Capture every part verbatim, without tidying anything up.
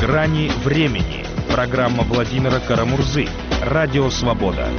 Грани времени. Программа Владимира Карамурзы. Радио Свобода.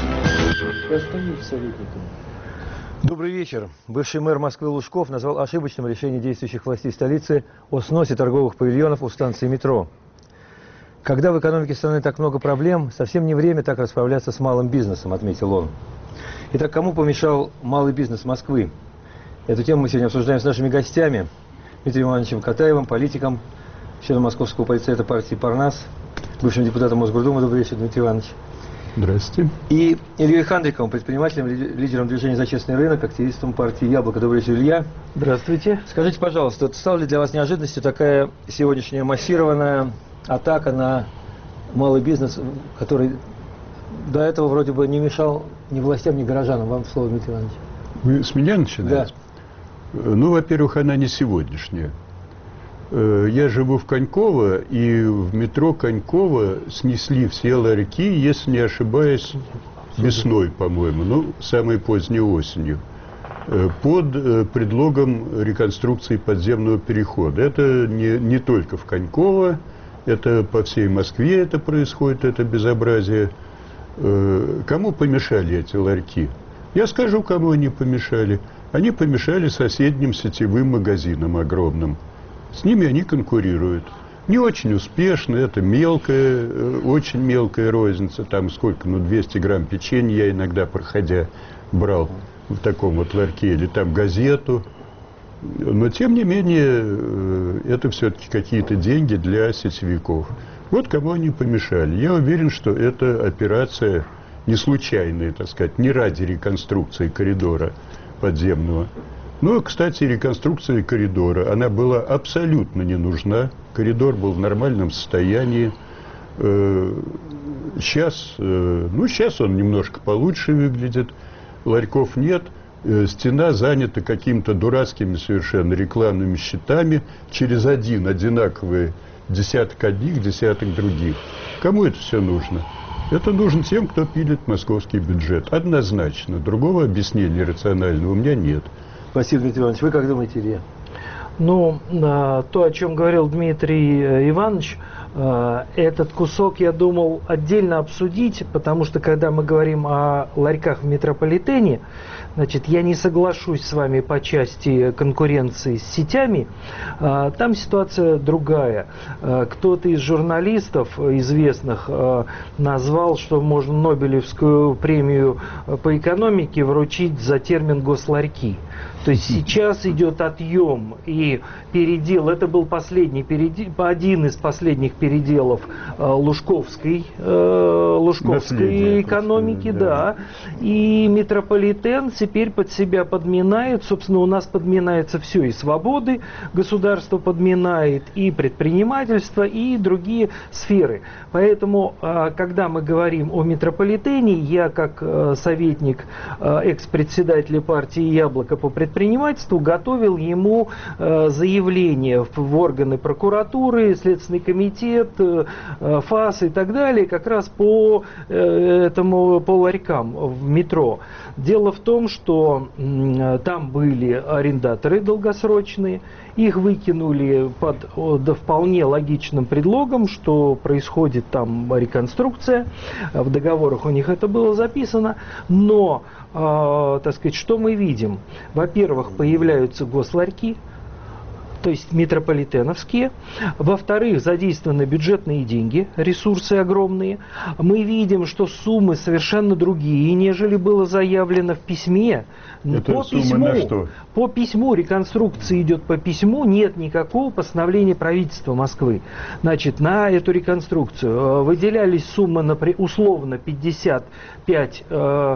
Добрый вечер. Бывший мэр Москвы Лужков назвал ошибочным решение действующих властей столицы о сносе торговых павильонов у станции метро. Когда в экономике страны так много проблем, совсем не время так расправляться с малым бизнесом, отметил он. Итак, кому помешал малый бизнес Москвы? Эту тему мы сегодня обсуждаем с нашими гостями. Дмитрием Ивановичем Катаевым, политиком, членом Московского политсовета партии «Парнас», бывшим депутатом Мосгордумы. Добрый вечер, Дмитрий Иванович. Здравствуйте. И Ильей Хандриковым, предпринимателем, лидером движения «За честный рынок», активистом партии «Яблоко». Добрый вечер, Илья. Здравствуйте. Скажите, пожалуйста, стала ли для вас неожиданностью такая сегодняшняя массированная атака на малый бизнес, который до этого вроде бы не мешал ни властям, ни горожанам? Вам слово, Дмитрий Иванович. Вы с меня начинаете? Да. Ну, во-первых, она не сегодняшняя. Я живу в Коньково, и в метро Коньково снесли все ларьки, если не ошибаюсь, весной, по-моему, ну, самой поздней осенью, под предлогом реконструкции подземного перехода. Это не, не только в Коньково, это по всей Москве это происходит, это безобразие. Кому помешали эти ларьки? Я скажу, кому они помешали. Они помешали соседним сетевым магазинам огромным. С ними они конкурируют. Не очень успешно, это мелкая, очень мелкая розница. Там сколько, ну, двести грамм печенья я иногда, проходя, брал в таком вот ларьке. Или там газету. Но, тем не менее, это все-таки какие-то деньги для сетевиков. Вот кому они помешали. Я уверен, что эта операция не случайная, так сказать, не ради реконструкции коридора подземного. Ну, кстати, реконструкция коридора, она была абсолютно не нужна. Коридор был в нормальном состоянии. Сейчас, ну, сейчас он немножко получше выглядит. Ларьков нет. Стена занята какими-то дурацкими совершенно рекламными щитами. Через один одинаковый десяток одних, десяток других. Кому это все нужно? Это нужно тем, кто пилит московский бюджет. Однозначно. Другого объяснения рационального у меня нет. Спасибо, Дмитрий Иванович. Вы как думаете, Илья? Ну, то, о чем говорил Дмитрий Иванович, этот кусок я думал отдельно обсудить, потому что когда мы говорим о ларьках в метрополитене, значит, я не соглашусь с вами по части конкуренции с сетями. Там ситуация другая. Кто-то из журналистов известных назвал, что можно Нобелевскую премию по экономике вручить за термин «госларьки». То есть сейчас идет отъем и передел. Это был последний передел, один из последних переделов э, Лужковской, э, Лужковской экономики, да. да. И метрополитен теперь под себя подминает. Собственно, у нас подминается все, и свободы государство подминает, и предпринимательство, и другие сферы. Поэтому, э, когда мы говорим о метрополитене, я как э, советник э, экс-председателя партии «Яблоко» по предпринимательству готовил ему э, заявление в, в органы прокуратуры, Следственный комитет, э, ФАС и так далее, как раз по э, этому, по ларькам в метро. Дело в том, что э, там были арендаторы долгосрочные, их выкинули под да, вполне логичным предлогом, что происходит там реконструкция, в договорах у них это было записано, но, э, так сказать, что мы видим? Во-первых, появляются госларьки, то есть метрополитеновские. Во-вторых, задействованы бюджетные деньги, ресурсы огромные. Мы видим, что суммы совершенно другие, нежели было заявлено в письме. Это по суммы письму, на что? По письму, реконструкция идет по письму, нет никакого постановления правительства Москвы. Значит, на эту реконструкцию выделялись суммы, например, условно пятьдесят пять э,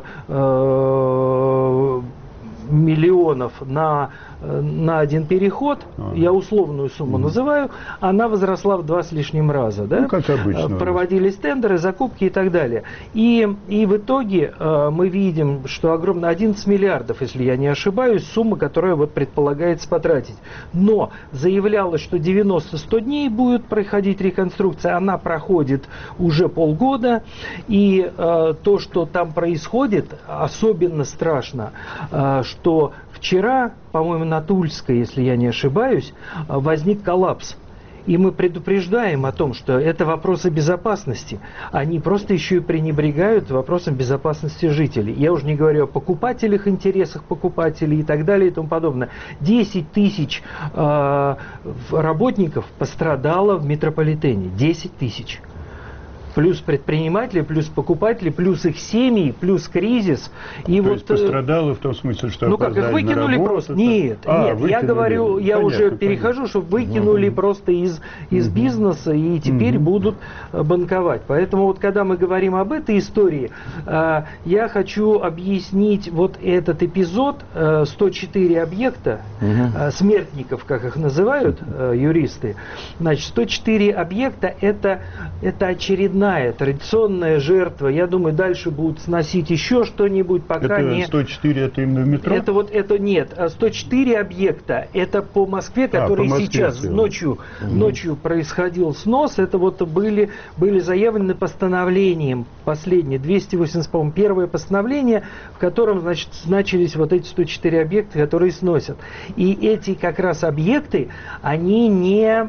э, миллионов на, на один переход, ага. Я условную сумму mm. называю, она возросла в два с лишним раза. Да? Ну, как обычно. Проводились тендеры, закупки и так далее. И, и в итоге э, мы видим, что огромно одиннадцать миллиардов, если я не ошибаюсь, сумма, которая вот предполагается потратить. Но заявлялось, что девяносто-сто дней будет проходить реконструкция, она проходит уже полгода. И э, то, что там происходит, особенно страшно, э, что вчера, по-моему, на Тульской, если я не ошибаюсь, возник коллапс. И мы предупреждаем о том, что это вопросы безопасности. Они просто еще и пренебрегают вопросом безопасности жителей. Я уже не говорю о покупателях, интересах покупателей и так далее и тому подобное. десять тысяч э, работников пострадало в метрополитене. десять тысяч. Плюс предприниматели, плюс покупатели, плюс их семьи, плюс кризис. И То вот, есть пострадало в том смысле, что ну как, их выкинули просто? Нет, а, нет, выкинули. я говорю, я понятно, уже перехожу, понятно. что выкинули угу. просто из, из угу. бизнеса и теперь угу. будут банковать. Поэтому вот когда мы говорим об этой истории, э, я хочу объяснить вот этот эпизод, э, сто четыре объекта, угу. э, смертников, как их называют э, юристы. Значит, сто четыре объекта это, это очередная традиционная жертва. Я думаю, дальше будут сносить еще что-нибудь, пока это не... сто четыре это именно в метро? Это вот, это нет. сто четыре объекта, это по Москве, который а, по Москве сейчас все. ночью, угу. ночью происходил снос. Это вот были, были заявлены постановлением последнее, двести восемьдесят первое постановление, в котором, значит, значились вот эти сто четыре объекта, которые сносят. И эти как раз объекты, они не...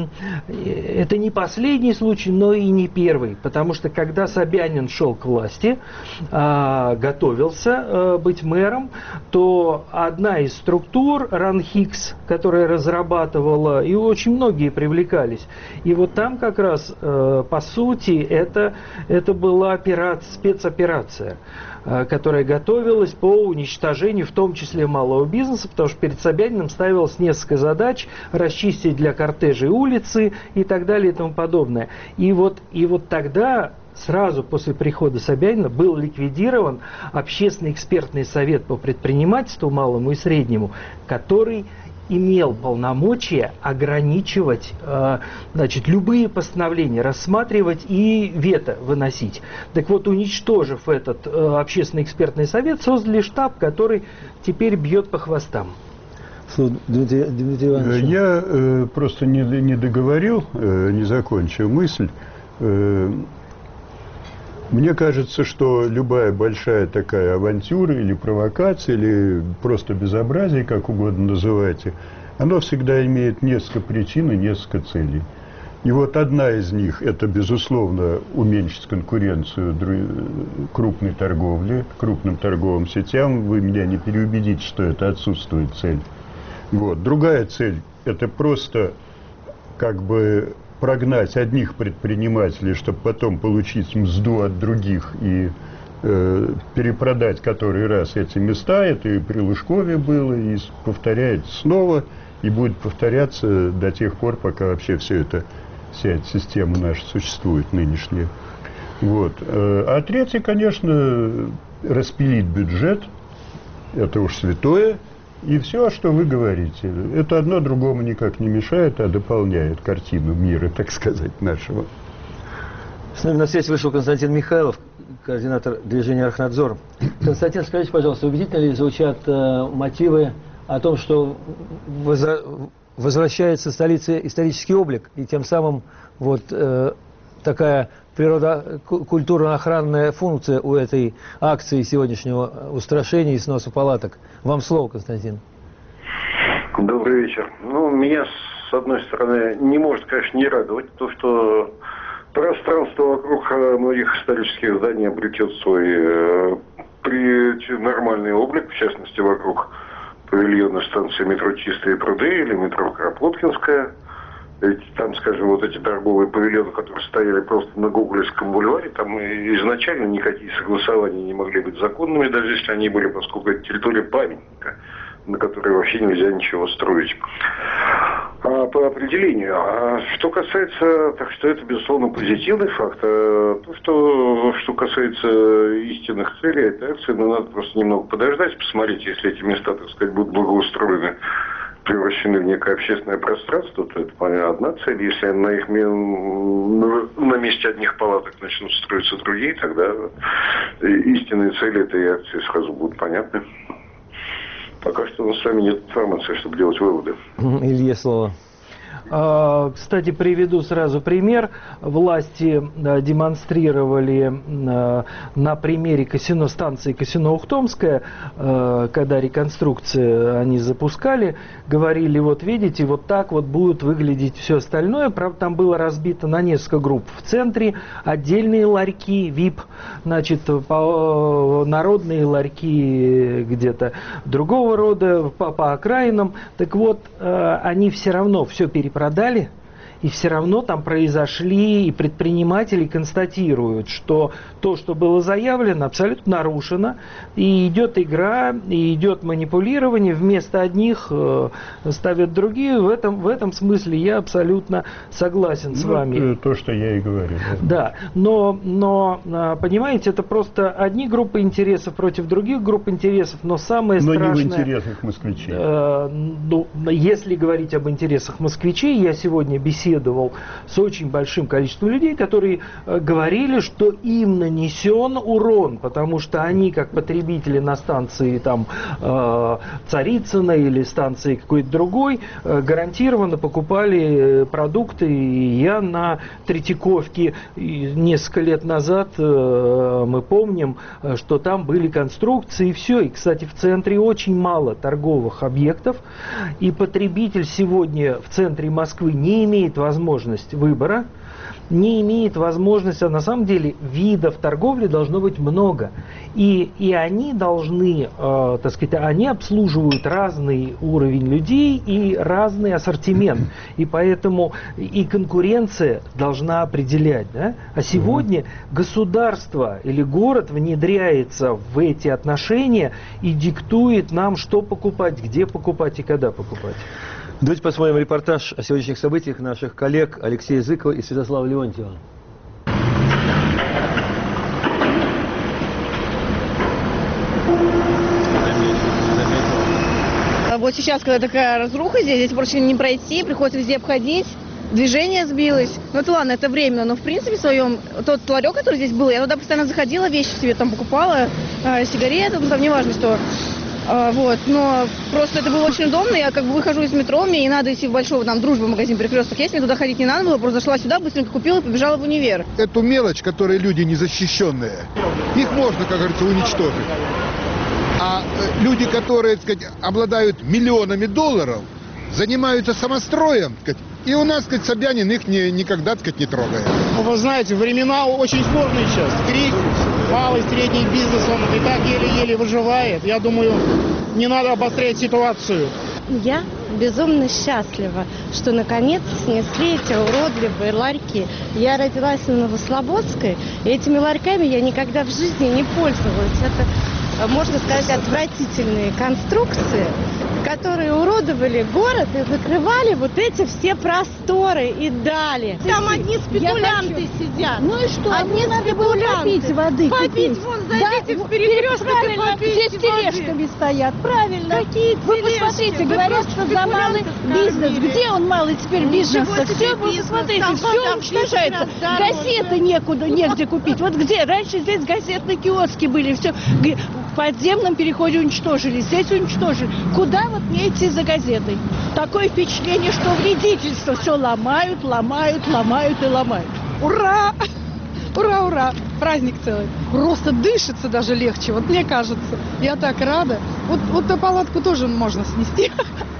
Это не последний случай, но и не первый. Потому что когда Собянин шел к власти, э, готовился э, быть мэром, то одна из структур, РАНХИКС, которая разрабатывала, и очень многие привлекались. И вот там как раз, э, по сути, это, это была операция, спецоперация, э, которая готовилась по уничтожению, в том числе малого бизнеса, потому что перед Собяниным ставилось несколько задач: расчистить для кортежей улицы и так далее и тому подобное. И вот, и вот тогда, сразу после прихода Собянина, был ликвидирован Общественный экспертный совет по предпринимательству малому и среднему, который имел полномочия ограничивать, э, значит, любые постановления, рассматривать и вето выносить. Так вот, уничтожив этот э, Общественный экспертный совет, создали штаб, который теперь бьет по хвостам. Дмитрий, Дмитрий Иванович. Я э, просто не, не договорил, э, не закончил мысль. Э, мне кажется, что любая большая такая авантюра или провокация, или просто безобразие, как угодно называйте, оно всегда имеет несколько причин и несколько целей. И вот одна из них – это, безусловно, уменьшить конкуренцию крупной торговли, крупным торговым сетям. Вы меня не переубедите, что это отсутствует цель. Вот. Другая цель – это просто как бы прогнать одних предпринимателей, чтобы потом получить мзду от других и э, перепродать который раз эти места. Это и при Лужкове было, и повторяется снова, и будет повторяться до тех пор, пока вообще все это, вся эта система наша существует нынешняя. Вот. А третье, конечно, распилить бюджет. Это уж святое. И все, что вы говорите, это одно другому никак не мешает, а дополняет картину мира, так сказать, нашего. С нами на связь вышел Константин Михайлов, координатор движения «Архнадзор». Константин, скажите, пожалуйста, убедительно ли звучат э, мотивы о том, что возра... возвращается в столице исторический облик, и тем самым вот э, такая природа, культурно-охранная функция у этой акции сегодняшнего устрашения и сноса палаток? Вам слово, Константин. Добрый вечер. Ну, меня, с одной стороны, не может, конечно, не радовать то, что пространство вокруг многих исторических зданий обретет свой э, при нормальный облик, в частности, вокруг павильона станции метро «Чистые пруды» или метро «Кропоткинская». Ведь там, скажем, вот эти торговые павильоны, которые стояли просто на Гоголевском бульваре, там изначально никакие согласования не могли быть законными, даже если они были, поскольку это территория памятника, на которой вообще нельзя ничего строить. А по определению. А что касается, так что это, безусловно, позитивный факт. А то, что, что касается истинных целей этой акции, ну, надо просто немного подождать, посмотреть, если эти места, так сказать, будут благоустроены, превращены в некое общественное пространство, то это одна цель. Если на их на месте одних палаток начнут строиться другие, тогда истинные цели этой акции сразу будут понятны. Пока что у нас с вами нет информации, чтобы делать выводы. Илье слово. Кстати, приведу сразу пример. Власти демонстрировали на примере казино, станции казино Ухтомская, когда реконструкцию они запускали, говорили, вот видите, вот так вот будет выглядеть все остальное. Правда, там было разбито на несколько групп. В центре отдельные ларьки, ви ай пи, значит, народные ларьки где-то другого рода, по, по окраинам. Так вот, они все равно все перепродали, и все равно там произошли, и предприниматели констатируют, что то, что было заявлено, абсолютно нарушено, и идет игра, и идет манипулирование, вместо одних э, ставят другие. В этом, в этом смысле я абсолютно согласен с ну, вами. То, что я и говорю. Да, да, но, но, понимаете, это просто одни группы интересов против других групп интересов, но самое но страшное... Но не в интересах москвичей. Э, ну, если говорить об интересах москвичей, я сегодня беседовал беседовал с очень большим количеством людей, которые э, говорили, что им нанесен урон, потому что они, как потребители на станции там э, Царицына или станции какой-то другой, э, гарантированно покупали продукты. И я на Третьяковке несколько лет назад, э, мы помним, что там были конструкции и все. И, кстати, в центре очень мало торговых объектов, и потребитель сегодня в центре Москвы не имеет возможность выбора, не имеет возможности, а на самом деле видов торговли должно быть много. И, и они должны, э, так сказать, они обслуживают разный уровень людей и разный ассортимент. И поэтому и конкуренция должна определять. Да? А сегодня государство или город внедряется в эти отношения и диктует нам, что покупать, где покупать и когда покупать. Давайте посмотрим репортаж о сегодняшних событиях наших коллег Алексея Зыкова и Святослава Леонтьева. Вот сейчас, когда такая разруха здесь, здесь проще не пройти, приходится везде обходить, движение сбилось. Ну это ладно, это временно, но в принципе в своем, тот ларек, который здесь был, я туда постоянно заходила, вещи себе там покупала, э, сигареты, ну там не важно что. Uh, вот, но просто это было очень удобно, я как бы выхожу из метро, мне не надо идти в большой, там, Дружба, магазин Перекресток есть, мне туда ходить не надо было, просто зашла сюда, быстренько купила и побежала в универ. Эту мелочь, которые люди незащищенные, их можно, как говорится, уничтожить. А э, люди, которые, так сказать, обладают миллионами долларов, занимаются самостроем, так сказать, и у нас, так сказать, Собянин их не, никогда, так сказать, не трогает. Вы знаете, времена очень сложные сейчас, кризис. Малый, средний бизнес, он и так еле-еле выживает. Я думаю, не надо обострять ситуацию. Я безумно счастлива, что наконец снесли эти уродливые ларьки. Я родилась в Новослободской, и этими ларьками я никогда в жизни не пользовалась. Это, можно сказать, отвратительные конструкции, которые уродовали город и закрывали вот эти все просторы и дали. Там одни спекулянты хочу... сидят. Ну и что? Одни надо было попить воды. Попить, купить. вон, зайдите да, в Перекресток и попейте здесь тележками воды. Стоят, правильно. Какие Вы тележки? посмотрите, Вы говорят, что за малый бизнес. Где он малый теперь бизнес? Все, вы посмотрите, все уничтожается. Газеты некуда, негде купить. Вот где? Раньше здесь газетные киоски были, все. В подземном переходе уничтожили, здесь уничтожили. Куда вот мне идти за газетой? Такое впечатление, что вредительство. Все ломают, ломают, ломают и ломают. Ура! Ура, ура! Праздник целый. Просто дышится даже легче, вот мне кажется. Я так рада. Вот, вот эту палатку тоже можно снести.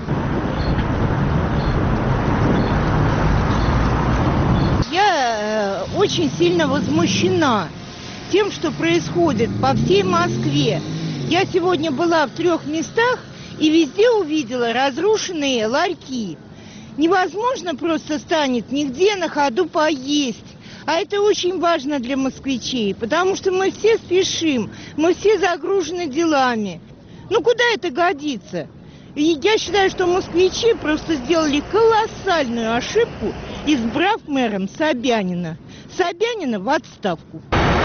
Я э, очень сильно возмущена тем, что происходит по всей Москве. Я сегодня была в трех местах и везде увидела разрушенные ларьки. Невозможно просто станет нигде на ходу поесть. А это очень важно для москвичей, потому что мы все спешим, мы все загружены делами. Ну куда это годится? И я считаю, что москвичи просто сделали колоссальную ошибку, избрав мэром Собянина. Собянина в отставку.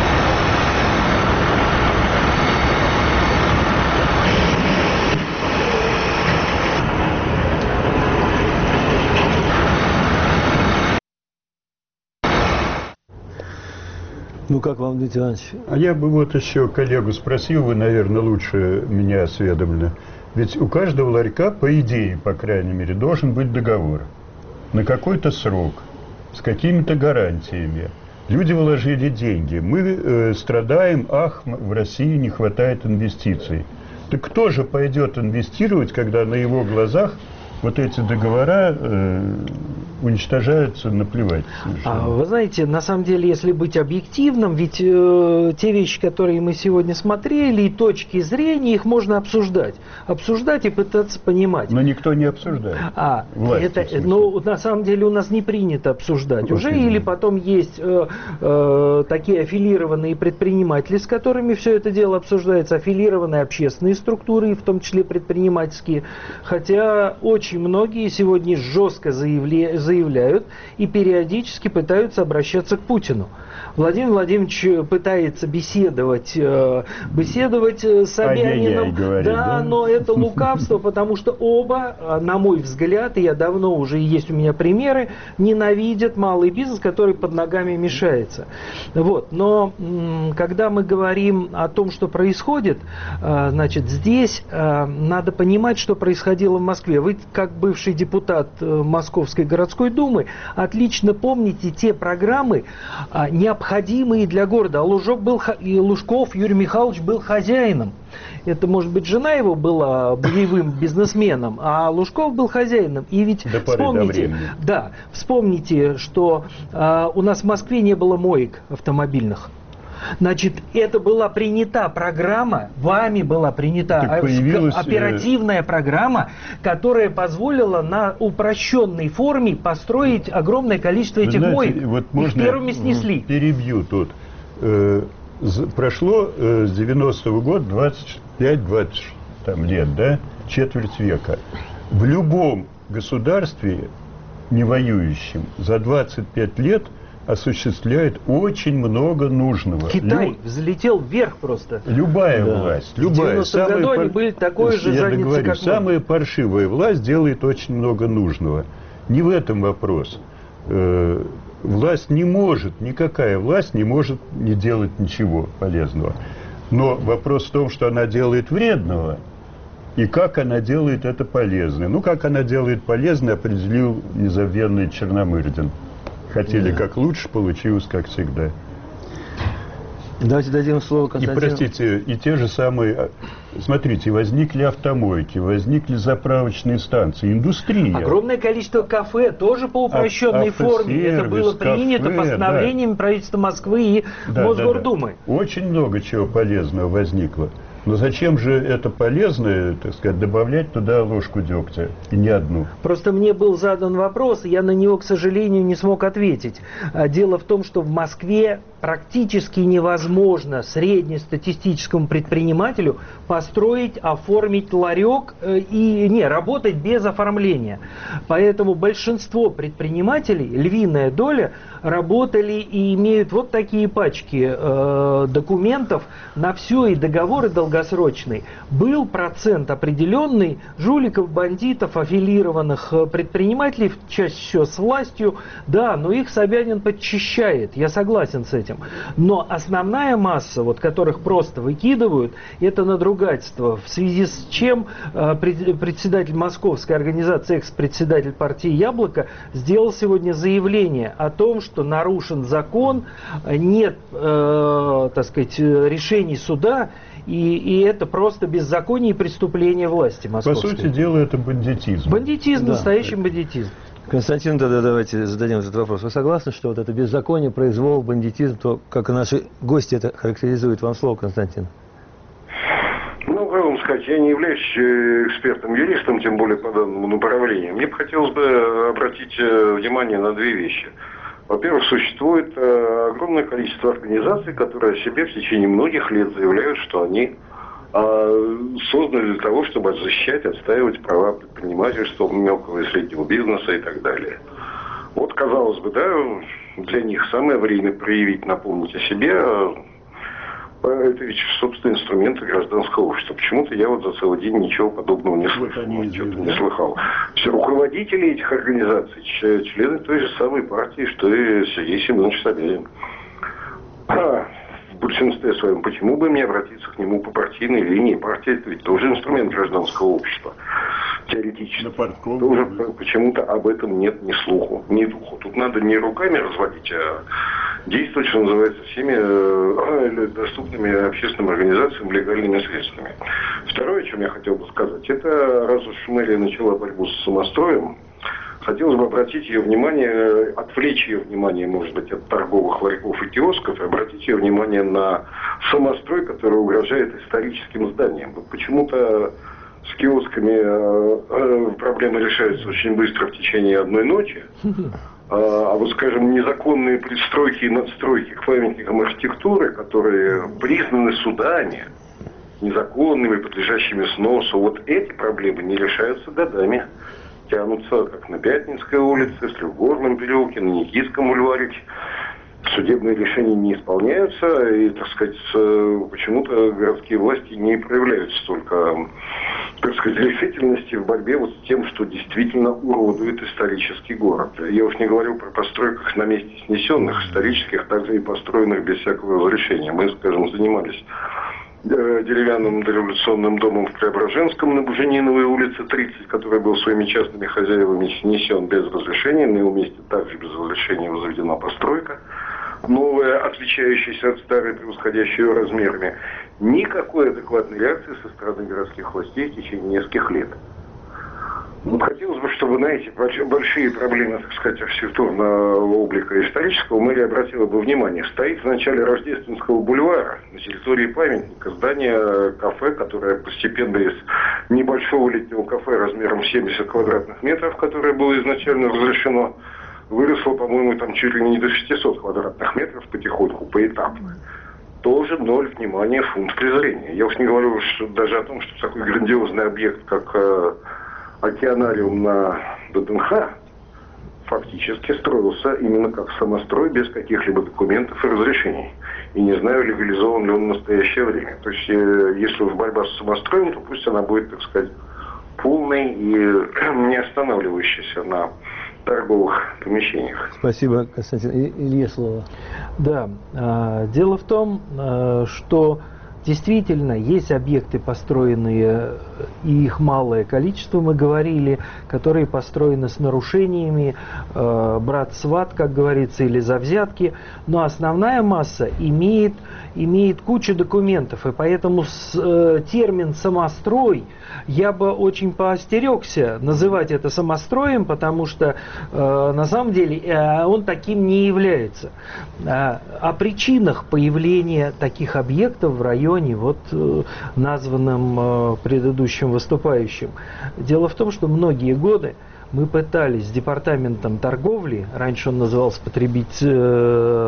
Ну как вам, Дмитрий Иванович? А я бы вот еще коллегу спросил, вы, наверное, лучше меня осведомлены. Ведь у каждого ларька, по идее, по крайней мере, должен быть договор. на какой-то срок, с какими-то гарантиями. Люди вложили деньги. Мы э, страдаем, ах, в России не хватает инвестиций. Так кто же пойдет инвестировать, когда на его глазах вот эти договора э, уничтожаются, наплевать. А, вы знаете, на самом деле, если быть объективным, ведь э, те вещи, которые мы сегодня смотрели, и точки зрения, их можно обсуждать. Обсуждать и пытаться понимать. Но никто не обсуждает. А, власть, это, ну, на самом деле у нас не принято обсуждать ну, уже, или потом есть э, э, такие аффилированные предприниматели, с которыми все это дело обсуждается, аффилированные общественные структуры, в том числе предпринимательские, хотя очень многие сегодня жестко заявля... заявляют и периодически пытаются обращаться к Путину. Владимир Владимирович пытается беседовать, э, беседовать с Собяниным, говорит, да, да, но это лукавство, потому что оба, на мой взгляд, и я давно уже, есть у меня примеры, ненавидят малый бизнес, который под ногами мешается. Вот. Но когда мы говорим о том, что происходит, э, значит, здесь э, надо понимать, что происходило в Москве. Вы, как бывший депутат Московской городской думы, отлично помните те программы, э, необходимые для города. А Лужок был, и Лужков Юрий Михайлович был хозяином. Это, может быть, жена его была боевым бизнесменом, а Лужков был хозяином. И ведь до вспомните, да, вспомните, что э, у нас в Москве не было моек автомобильных. Значит, это была принята программа, вами была принята оперативная программа, которая позволила на упрощенной форме построить огромное количество этих знаете, моек. Вот можно их первыми снесли. Перебью тут. Э, прошло э, с девяностого года двадцать пять двадцать там, лет, да, четверть века. В любом государстве, не воюющем, за двадцать пять лет осуществляет очень много нужного. Китай Лю... взлетел вверх просто. Любая да. власть, любая. В девяностых году они были такой же задницей, как мы. Самая паршивая власть делает очень много нужного. Не в этом вопрос. Э, власть не может, никакая власть не может не делать ничего полезного. Но вопрос в том, что она делает вредного, и как она делает это полезное. Ну, как она делает полезное, определил незабвенный Черномырдин. Хотели да. как лучше, получилось как всегда. Давайте дадим слово Константину. И, простите, и те же самые... Смотрите, возникли автомойки, возникли заправочные станции, индустрия. Огромное количество кафе, тоже по упрощенной а, форме. Это было принято кафе, постановлением да. правительства Москвы и да, Мосгордумы. Да, да. Очень много чего полезного возникло. Но зачем же это полезное, так сказать, добавлять туда ложку дегтя, и не одну? Просто мне был задан вопрос, и я на него, к сожалению, не смог ответить. Дело в том, что в Москве практически невозможно среднестатистическому предпринимателю построить, оформить ларек и не работать без оформления. Поэтому большинство предпринимателей, львиная доля, работали и имеют вот такие пачки э, документов на все, и договоры долгосрочные. Был процент определенный жуликов, бандитов, аффилированных предпринимателей, чаще всего с властью, да, но их Собянин подчищает, я согласен с этим. Но основная масса, вот, которых просто выкидывают, это надругательство, в связи с чем э, председатель Московской организации, экс-председатель партии «Яблоко» сделал сегодня заявление о том, что нарушен закон, нет, э, так сказать, решений суда, и, и это просто беззаконие и преступление власти московской. По сути дела, это бандитизм. Бандитизм, да. Настоящий бандитизм. Константин, тогда давайте зададим этот вопрос. Вы согласны, что вот это беззаконие, произвол, бандитизм, то, как и наши гости это характеризуют? Вам слово, Константин. Ну, как вам сказать, я не являюсь экспертом-юристом, тем более по данному направлению. Мне бы хотелось бы обратить внимание на две вещи. Во-первых, существует э, огромное количество организаций, которые о себе в течение многих лет заявляют, что они э, созданы для того, чтобы защищать, отстаивать права предпринимательства, мелкого и среднего бизнеса и так далее. Вот, казалось бы, да, для них самое время проявить, напомнить о себе. Это ведь, собственно, инструменты гражданского общества. Почему-то я вот за целый день ничего подобного не слышал, что-то не слыхал. Все руководители этих организаций, члены той же самой партии, что и Сергей Семенович Собянин. А в большинстве своем, почему бы мне обратиться к нему по партийной линии? Партия – это ведь тоже инструмент гражданского общества. теоретически. Тоже почему-то об этом нет ни слуху, ни духу. Тут надо не руками разводить, а действовать, что называется, всеми э, доступными общественным организациям легальными средствами. Второе, о чем я хотел бы сказать, это раз уж мэрия начала борьбу с самостроем, хотелось бы обратить ее внимание, отвлечь ее внимание, может быть, от торговых ларьков и киосков, и обратить ее внимание на самострой, который угрожает историческим зданиям. Вот почему-то с киосками э, э, проблемы решаются очень быстро в течение одной ночи. А вот, скажем, незаконные пристройки и надстройки к памятникам архитектуры, которые признаны судами незаконными, подлежащими сносу, вот эти проблемы не решаются годами. Тянутся как на Пятницкой улице, в Трехгорном переулке, на Никитском бульваре. Судебные решения не исполняются, и, так сказать, почему-то городские власти не проявляют столько, так сказать, решительности в борьбе вот с тем, что действительно уродует исторический город. Я уж не говорю про постройках на месте снесенных, исторических, также и построенных без всякого разрешения. Мы, скажем, занимались деревянным дореволюционным домом в Преображенском на Бужениновой улице тридцать, который был своими частными хозяевами снесен без разрешения. На его месте также без разрешения возведена постройка новая, отличающаяся от старой, превосходящая ее размерами. Никакой адекватной реакции со стороны городских властей в течение нескольких лет. Вот хотелось бы, чтобы на эти большие проблемы, так сказать, архитектурного облика исторического мэрия обратила бы внимание. Стоит в начале Рождественского бульвара, на территории памятника, здание кафе, которое постепенно из небольшого летнего кафе размером семьдесят квадратных метров, которое было изначально разрешено, выросло, по-моему, там чуть ли не до шестисот квадратных метров потихоньку, поэтапно. Тоже ноль внимания, фунт презрения. Я уж не говорю что, даже о том, что такой грандиозный объект, как э, океанариум на ДДНХ, фактически строился именно как самострой, без каких-либо документов и разрешений. И не знаю, легализован ли он в настоящее время. То есть, э, если уж борьба с самостроем, то пусть она будет, так сказать, полной и не останавливающейся на торговых помещениях. Спасибо, Константин. И, Илье слово. Да, э, дело в том, э, что действительно есть объекты, построенные, и их малое количество, мы говорили, которые построены с нарушениями, э, брат-сват, как говорится, или за взятки, но основная масса имеет, имеет кучу документов, и поэтому с, э, термин «самострой» я бы очень поостерегся называть это самостроем, потому что э, на самом деле э, он таким не является. Э, о причинах появления таких объектов в районе, вот э, названном э, предыдущим выступающим. Дело в том, что многие годы мы пытались с департаментом торговли, раньше он назывался потребитель, э,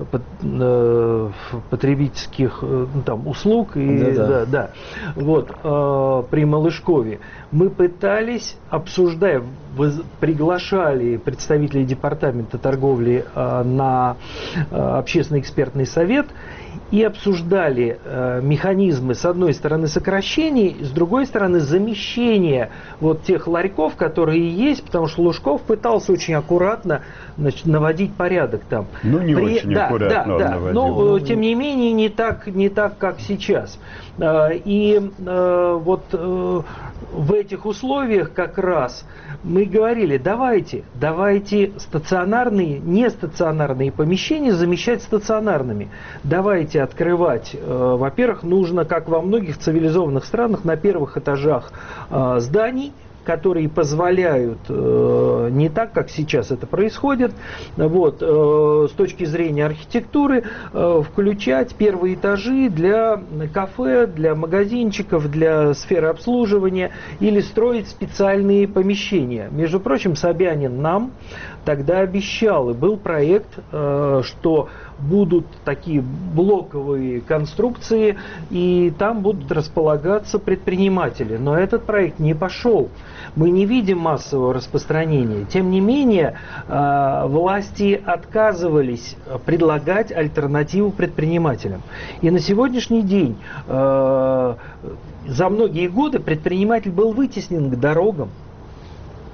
э, потребительских э, там, услуг, и, да, да. Да, вот, э, при Малышкове, мы пытались, обсуждая, приглашали представителей департамента торговли э, на э, общественный экспертный совет и обсуждали э, механизмы, с одной стороны, сокращений, с другой стороны, замещения вот тех ларьков, которые есть, потому что Лужков пытался очень аккуратно, значит, наводить порядок там. Ну, не При... очень да, аккуратно да, да. Но, тем не менее, не так, не так, как сейчас. И э, вот э, в этих условиях как раз мы говорили, давайте, давайте стационарные, нестационарные помещения замещать стационарными. Давайте открывать, э, во-первых, нужно, как во многих цивилизованных странах, на первых этажах э, зданий, которые позволяют, э, не так, как сейчас это происходит, вот, э, с точки зрения архитектуры, э, включать первые этажи для кафе, для магазинчиков, для сферы обслуживания или строить специальные помещения. Между прочим, Собянин нам тогда обещал, и был проект, э, что будут такие блоковые конструкции, и там будут располагаться предприниматели. Но этот проект не пошел. Мы не видим массового распространения. Тем не менее, э, власти отказывались предлагать альтернативу предпринимателям. И на сегодняшний день, э, за многие годы предприниматель был вытеснен к дорогам.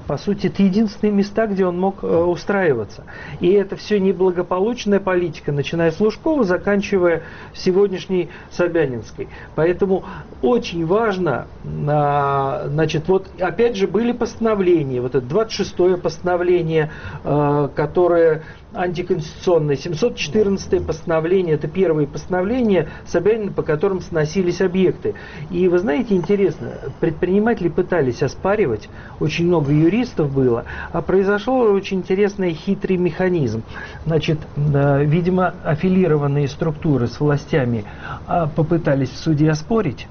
По сути, это единственные места, где он мог э, устраиваться. И это все неблагополучная политика, начиная с Лужкова, заканчивая сегодняшней Собянинской. Поэтому очень важно, э, значит, вот опять же были постановления, вот это двадцать шестое постановление, э, которое антиконституционное, семьсот четырнадцатое постановление, это первые постановления Собянина, по которым сносились объекты. И вы знаете, интересно, предприниматели пытались оспаривать, очень много юристов было, а произошел очень интересный хитрый механизм. Значит, видимо, аффилированные структуры с властями попытались в суде оспорить,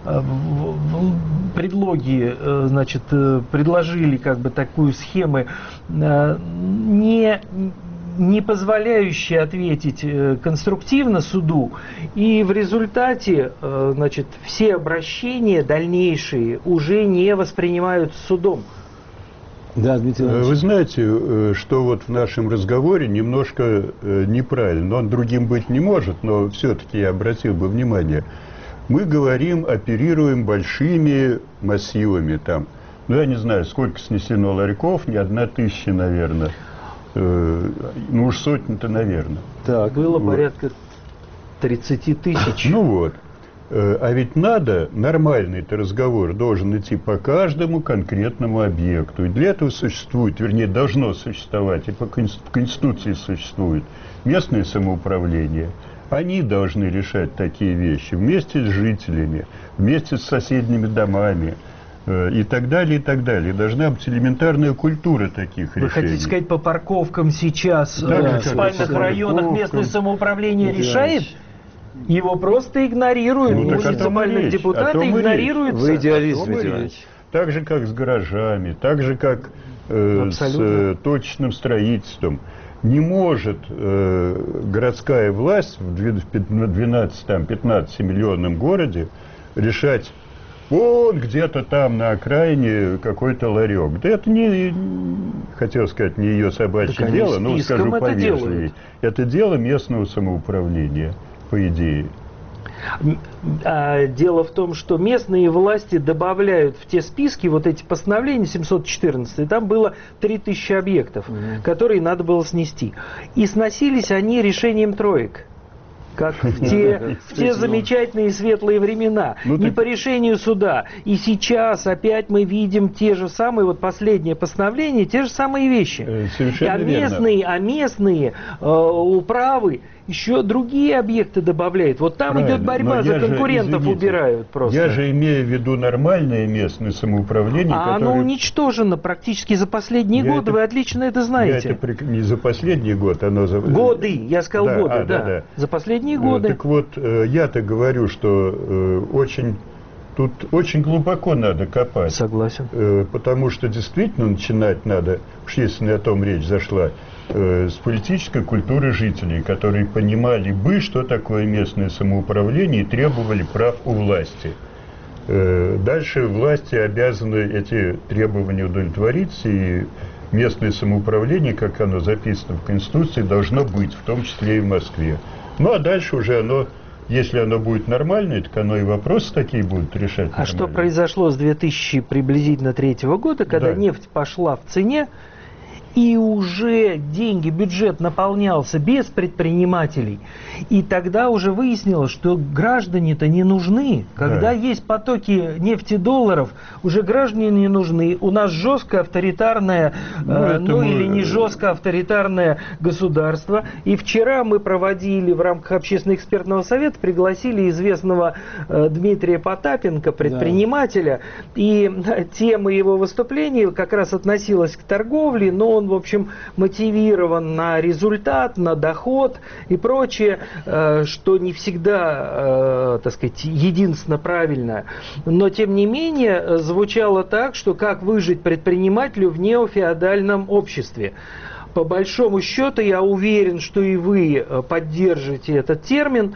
предлоги, значит, предложили как бы такую схему, не не позволяющие ответить конструктивно суду, и в результате, значит, все обращения дальнейшие уже не воспринимаются судом. Да, Дмитрий Иванович. Вы знаете, что вот в нашем разговоре немножко неправильно, он другим быть не может, но все-таки я обратил бы внимание, мы говорим, оперируем большими массивами там, ну я не знаю, сколько снесено ларьков, не одна тысяча, наверное. Ну уж сотни-то, наверное. Так, было вот. Порядка тридцати тысяч. Ну вот. А ведь надо, нормальный-то разговор должен идти по каждому конкретному объекту. И для этого существует, вернее, должно существовать, и по Конституции существует местное самоуправление. Они должны решать такие вещи вместе с жителями, вместе с соседними домами. И так далее, и так далее. Должна быть элементарная культура таких Вы решений. Вы хотите сказать, по парковкам сейчас да, в спальных районах местное самоуправление да, решает? Его просто игнорируют. Ну, муниципальные депутаты игнорируются. Вы идеалист, Дмитрий Иванович. Так же, как с гаражами, так же, как э, с э, точечным строительством. Не может э, городская власть в двенадцати-пятнадцатимиллионном городе решать вот где-то там на окраине какой-то ларек. Да это не, хотел сказать, не ее собачье да, дело, но скажу повежливее. Это дело местного самоуправления, по идее. Дело в том, что местные власти добавляют в те списки, вот эти постановления семьсот четырнадцать, там было три тысячи объектов, угу. которые надо было снести. И сносились они решением троек. Как в те, в те замечательные светлые времена. Ну, не так... по решению суда. И сейчас опять мы видим те же самые, вот последнее постановление, те же самые вещи. Совершенно а местные, а местные э, управы еще другие объекты добавляют. Вот там правильно. Идет борьба, за конкурентов же, убирают просто. Я же имею в виду нормальное местное самоуправление. А которое... оно уничтожено практически за последние я годы, это... вы отлично это знаете. Я это не за последний год, оно за... Годы, я сказал да, годы, а, да. Да, да. За последние годы. Так вот, я-то говорю, что очень... Тут очень глубоко надо копать. Согласен. Потому что действительно начинать надо, уж если на том речь зашла, с политической культуры жителей, которые понимали бы, что такое местное самоуправление, и требовали прав у власти. Дальше власти обязаны эти требования удовлетворить, и местное самоуправление, как оно записано в Конституции, должно быть, в том числе и в Москве. Ну а дальше уже оно... Если оно будет нормальное, так оно и вопросы такие будут решать. А что произошло с две тысячи приблизительно третьего года, когда да. нефть пошла в цене, и уже деньги, бюджет наполнялся без предпринимателей. И тогда уже выяснилось, что граждане-то не нужны. Когда да. есть потоки нефтедолларов, уже граждане не нужны. У нас жестко авторитарное, ну, э, ну мы... или не жестко авторитарное государство. И вчера мы проводили в рамках общественно-экспертного совета, пригласили известного э, Дмитрия Потапенко, предпринимателя. Да. И э, тема его выступления как раз относилась к торговле, но он в общем, мотивирован на результат, на доход и прочее, что не всегда, так сказать, единственно правильно. Но, тем не менее, звучало так, что как выжить предпринимателю в неофеодальном обществе. По большому счету, я уверен, что и вы поддержите этот термин,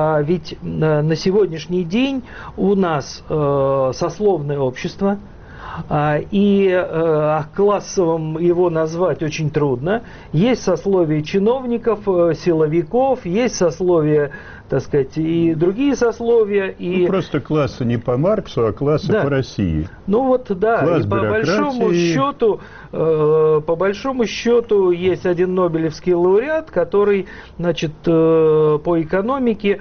ведь на сегодняшний день у нас сословное общество, И о классовом его назвать очень трудно. Есть сословие чиновников, силовиков, есть сословие, так сказать, и другие сословия. И... Ну, просто классы не по Марксу, а классы да. по России. Ну вот, да, Класс и по большому счету, э, по большому счету есть один нобелевский лауреат, который, значит, э, по экономике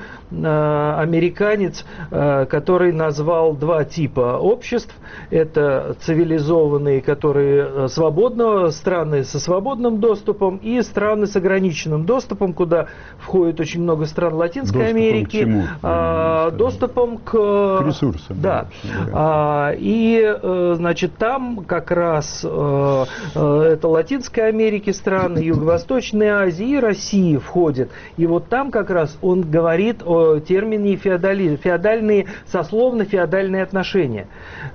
э, американец, э, который назвал два типа обществ. Это цивилизованные, которые свободно, страны со свободным доступом, и страны с ограниченным доступом, куда входит очень много стран Латинской доступом Америки. К чему? А, доступом к, к ресурсам. Да. А, и, значит, там как раз э, это Латинской Америки страны, Юго-Восточной Азии и России входят. И вот там как раз он говорит о термине феодализм, феодальные, сословно-феодальные отношения.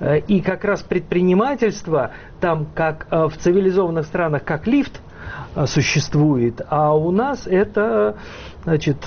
И как раз предпринимательство там, как в цивилизованных странах, как лифт существует, а у нас это, значит,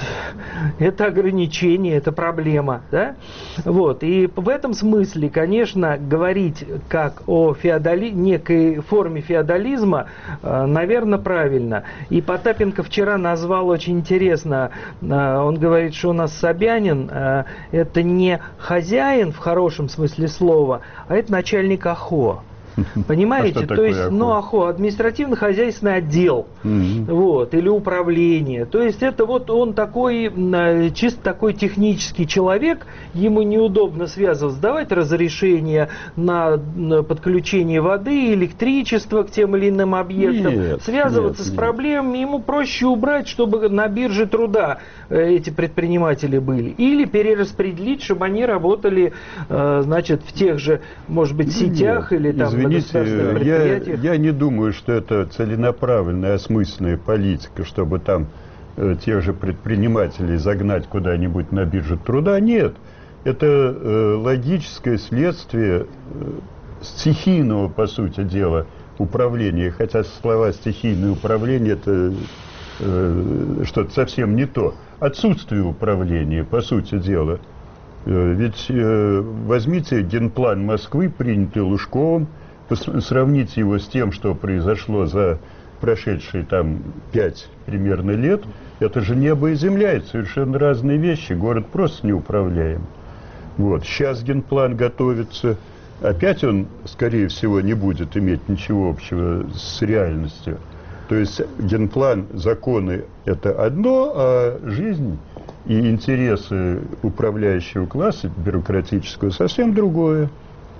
это ограничение, это проблема, да? Вот. И в этом смысле, конечно, говорить как о феодали... некой форме феодализма, наверное, правильно. И Потапенко вчера назвал очень интересно, он говорит, что у нас Собянин это не хозяин в хорошем смысле слова, а это начальник АХО. Понимаете? А то есть, АХО? ну, АХО, административно-хозяйственный отдел, mm-hmm. вот, или управление. То есть, это вот он такой, чисто такой технический человек, ему неудобно связываться, давать разрешение на подключение воды, электричества к тем или иным объектам, нет, связываться нет, с нет. проблемами, ему проще убрать, чтобы на бирже труда эти предприниматели были. Или перераспределить, чтобы они работали, значит, в тех же, может быть, сетях нет, или там извините, на государственных предприятиях. Я, я не думаю, что это целенаправленная, осмысленная политика, чтобы там э, тех же предпринимателей загнать куда-нибудь на биржу труда. Нет, это э, логическое следствие э, стихийного, по сути дела, управления. Хотя слова «стихийное управление» это э, что-то совсем не то. Отсутствие управления, по сути дела. Ведь э, возьмите генплан Москвы, принятый Лужковым, сравните его с тем, что произошло за прошедшие там пять примерно лет. Это же небо и земля, это совершенно разные вещи. Город просто неуправляем. Вот. Сейчас генплан готовится. Опять он, скорее всего, не будет иметь ничего общего с реальностью. То есть генплан, законы – это одно, а жизнь и интересы управляющего класса, бюрократического, совсем другое.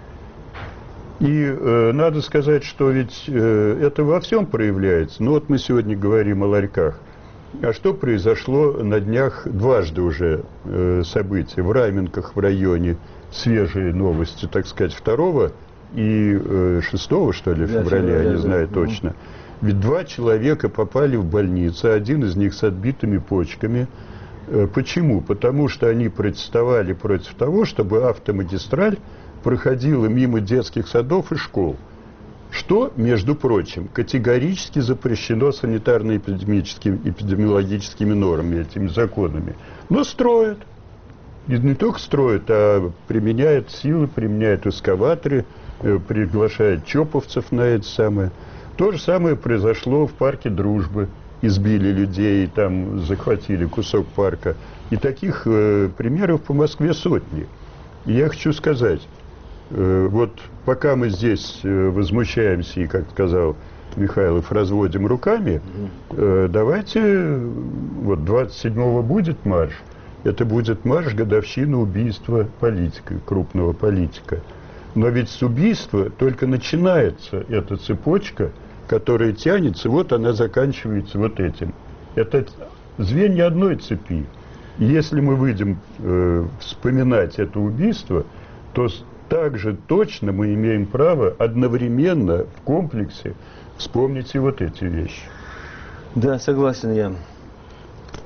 И э, надо сказать, что ведь э, это во всем проявляется. Ну вот мы сегодня говорим о ларьках. А что произошло на днях дважды уже э, события? В Раменках в районе свежие новости, так сказать, второго и э, шестого, что ли, февраля, я не знаю точно. Ведь два человека попали в больницу, один из них с отбитыми почками. Почему? Потому что они протестовали против того, чтобы автомагистраль проходила мимо детских садов и школ. Что, между прочим, категорически запрещено санитарно-эпидемическими эпидемиологическими нормами, этими законами. Но строят. И не только строят, а применяют силы, применяют эскаваторы, приглашают чоповцев на это самое. То же самое произошло в парке Дружбы. Избили людей, там захватили кусок парка. И таких э, примеров по Москве сотни. И я хочу сказать, э, вот пока мы здесь э, возмущаемся и, как сказал Михайлов, разводим руками, э, давайте, вот двадцать седьмого будет марш, это будет марш годовщины убийства политика, крупного политика. Но ведь с убийства только начинается эта цепочка, которая тянется, вот она заканчивается вот этим. Это звенья одной цепи. И если мы выйдем э, вспоминать это убийство, то также точно мы имеем право одновременно в комплексе вспомнить и вот эти вещи. Да, согласен я.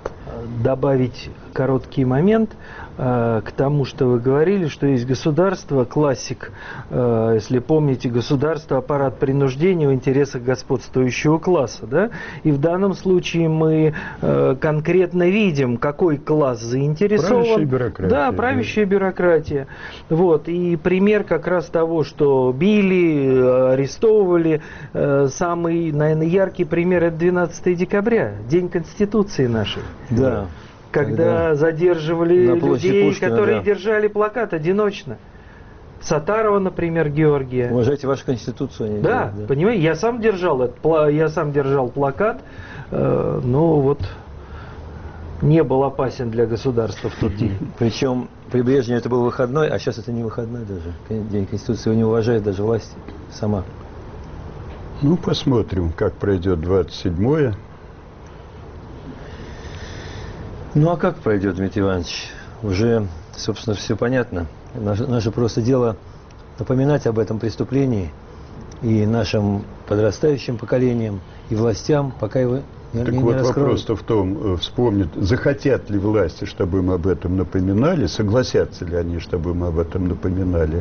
добавить короткий момент э, к тому, что вы говорили, что есть государство, классик, э, если помните, государство, аппарат принуждения в интересах господствующего класса. Да? И в данном случае мы э, конкретно видим, какой класс заинтересован. Правящая бюрократия. Да, правящая да. бюрократия. Вот. И пример как раз того, что били, арестовывали, э, самый, наверное, яркий пример — это двенадцатое декабря, День Конституции нашей. Да. Когда, когда задерживали людей, Пушкина, которые да. держали плакат одиночно. Сатарова, например, Георгия. Уважайте вашу Конституцию. Да, делают, да, понимаете, я сам держал этот, я сам держал плакат, э, но вот не был опасен для государства в тот день. Причем при Брежневе это был выходной, а сейчас это не выходной даже. День Конституции его не уважает даже власть сама. Ну, посмотрим, как пройдет двадцать седьмое. Ну, а как пройдет, Дмитрий Иванович? Уже, собственно, все понятно. Наше, наше просто дело напоминать об этом преступлении и нашим подрастающим поколениям, и властям, пока его не, так не, вот не раскроют. Вопрос-то в том, вспомнят, захотят ли власти, чтобы мы об этом напоминали, согласятся ли они, чтобы мы об этом напоминали.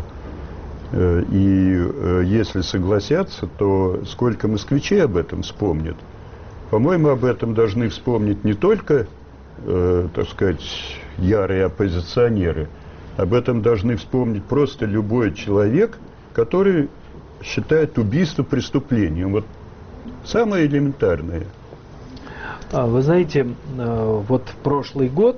И если согласятся, то сколько москвичей об этом вспомнят? По-моему, об этом должны вспомнить не только, э, так сказать, ярые оппозиционеры. Об этом должны вспомнить просто любой человек, который считает убийство преступлением. Вот самое элементарное. Вы знаете, вот в прошлый год,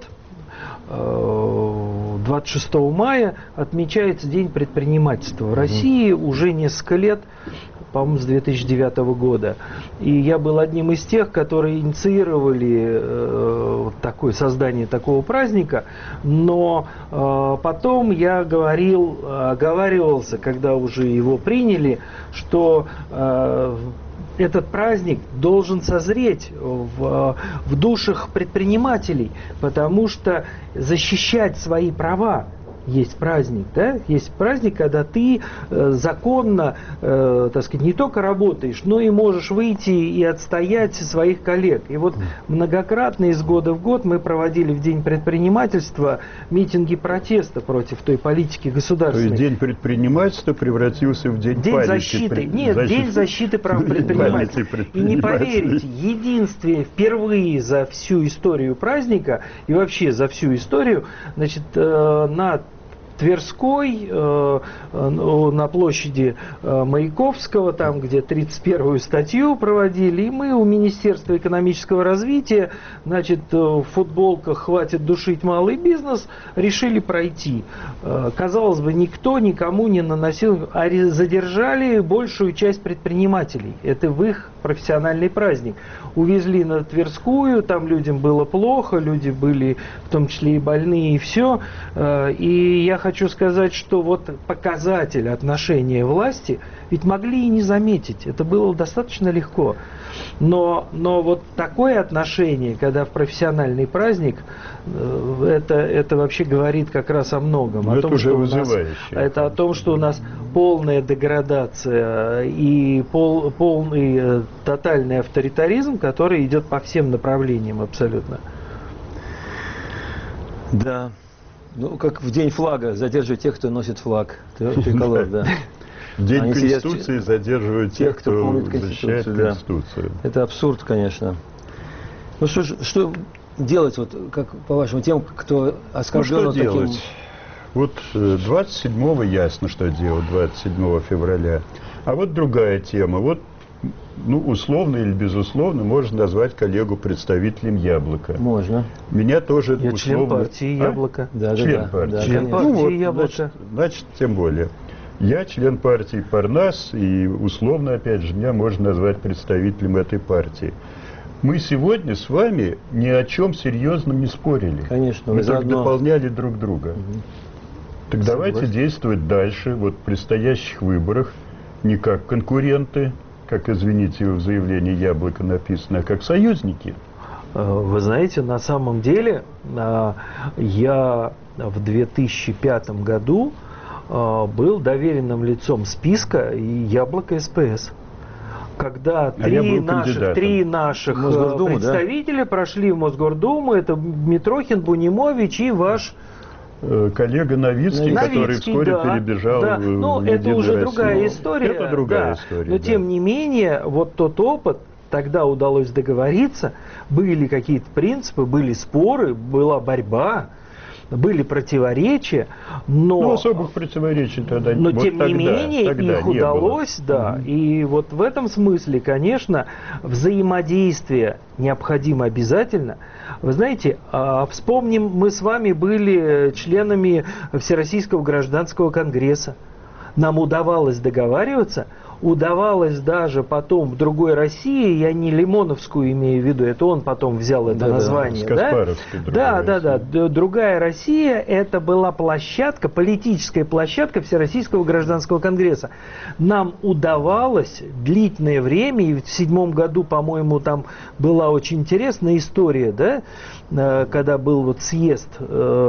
двадцать шестого мая, отмечается День предпринимательства в России уже несколько лет, по-моему, с две тысячи девятого года. И я был одним из тех, которые инициировали э, такое создание такого праздника, но э, потом я говорил, оговаривался, когда уже его приняли, что э, этот праздник должен созреть в, в душах предпринимателей, потому что защищать свои права есть праздник, да? Есть праздник, когда ты э, законно, э, так сказать, не только работаешь, но и можешь выйти и отстоять своих коллег. И вот многократно из года в год мы проводили в День предпринимательства митинги протеста против той политики государственной. То есть День предпринимательства превратился в День, день памяти. защиты. Пред... Нет, защиты... День защиты прав предпринимателей. И не поверите, единственное, впервые за всю историю праздника и вообще за всю историю, значит, э, на Тверской, э, на площади э, Маяковского, там, где тридцать первую статью проводили, и мы у Министерства экономического развития, значит, в футболках «Хватит душить малый бизнес» решили пройти. Э, казалось бы, никто никому не наносил, а задержали большую часть предпринимателей. Это в их профессиональный праздник. Увезли на Тверскую, там людям было плохо, люди были в том числе и больные, и все. Э, и я хочу сказать, что вот показатель отношения власти ведь могли и не заметить. Это было достаточно легко. Но, но вот такое отношение, когда в профессиональный праздник, это, это вообще говорит как раз о многом. О это том, уже что у нас, это о том, что у нас полная деградация и пол, полный тотальный авторитаризм, который идет по всем направлениям абсолютно. Да. Ну, как в день флага задерживают тех, кто носит флаг. Триколор, да. В день Конституции задерживают тех, кто защищает Конституцию. Это абсурд, конечно. Ну что ж, что делать, вот, как по-вашему, тем, кто оскорблен ну, что таким... делать? Вот двадцать седьмого ясно, что делать, двадцать седьмого февраля. А вот другая тема. Вот, ну, условно или безусловно, можно назвать коллегу представителем «Яблока». Можно. Меня тоже Я условно... член партии «Яблоко». А? Да, член да, партии. Да, член партии ну, вот, «Яблоко». Значит, значит, тем более. Я член партии «Парнас», и условно, опять же, меня можно назвать представителем этой партии. Мы сегодня с вами ни о чем серьезном не спорили. Конечно. Мы только заодно... дополняли друг друга. Угу. Так Согласен. Давайте действовать дальше, вот в предстоящих выборах, не как конкуренты, как, извините, в заявлении «Яблоко» написано, а как союзники. Вы знаете, на самом деле, я в две тысячи пятом году был доверенным лицом списка и «Яблоко СПС». Когда а три наших, три наших Мосгордуму, представителя да? прошли в Мосгордуму, это Митрохин, Бунимович и ваш... коллега Новицкий, Новицкий, который вскоре да, перебежал да. в Ну, это уже Россию. другая история. Это другая да. история. Но, да. тем не менее, вот тот опыт, тогда удалось договориться, были какие-то принципы, были споры, была борьба, были противоречия, но... Ну, особых противоречий тогда Но, вот тем тогда, не менее, тогда их не удалось, было. да. Mm-hmm. И вот в этом смысле, конечно, взаимодействие необходимо обязательно. Вы знаете, вспомним, мы с вами были членами Всероссийского гражданского конгресса. Нам удавалось договариваться, удавалось даже потом в другой России, я не Лимоновскую имею в виду, это он потом взял это да, название. Да, да, да, да, да. Другая Россия, это была площадка, политическая площадка Всероссийского гражданского конгресса. Нам удавалось длительное время, и в седьмом году, по-моему, там была очень интересная история, да, когда был вот съезд э,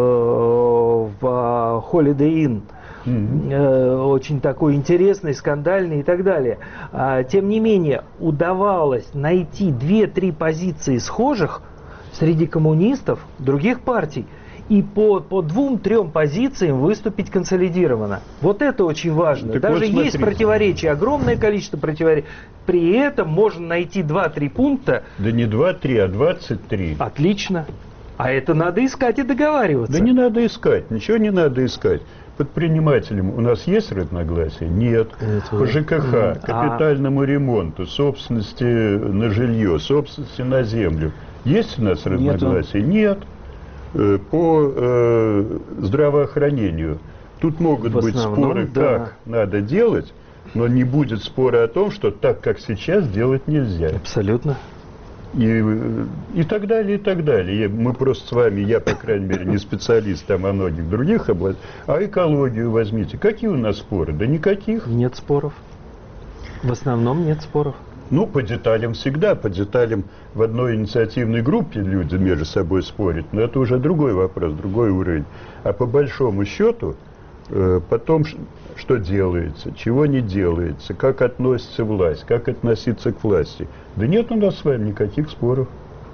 в Holiday Inn. Mm-hmm. Очень такой интересный, скандальный и так далее. Тем не менее, удавалось найти две-три позиции схожих среди коммунистов других партий и по, по двум-трем позициям выступить консолидированно. Вот это очень важно. Так Даже вот есть противоречия, огромное количество противоречий. При этом можно найти два-три пункта. Да не два-три, а двадцать три. Отлично. А это надо искать и договариваться. Да не надо искать, ничего не надо искать. Под предпринимателем у нас есть разногласия? Нет. Это... По ЖКХ, капитальному а... ремонту, собственности на жилье, собственности на землю. Есть у нас разногласия? Нет. Нет. По э, здравоохранению. Тут могут В быть основном, споры, да. как надо делать, но не будет спора о том, что так, как сейчас, делать нельзя. Абсолютно. И, и так далее, и так далее. Мы просто с вами, я, по крайней мере, не специалист там о многих других областях, а экологию возьмите. Какие у нас споры? Да никаких. Нет споров. В основном нет споров. Ну, по деталям всегда. По деталям в одной инициативной группе люди между собой спорят. Но это уже другой вопрос, другой уровень. А по большому счету, э, потом, что делается, чего не делается, как относится власть, как относиться к власти. Да нет у нас с вами никаких споров.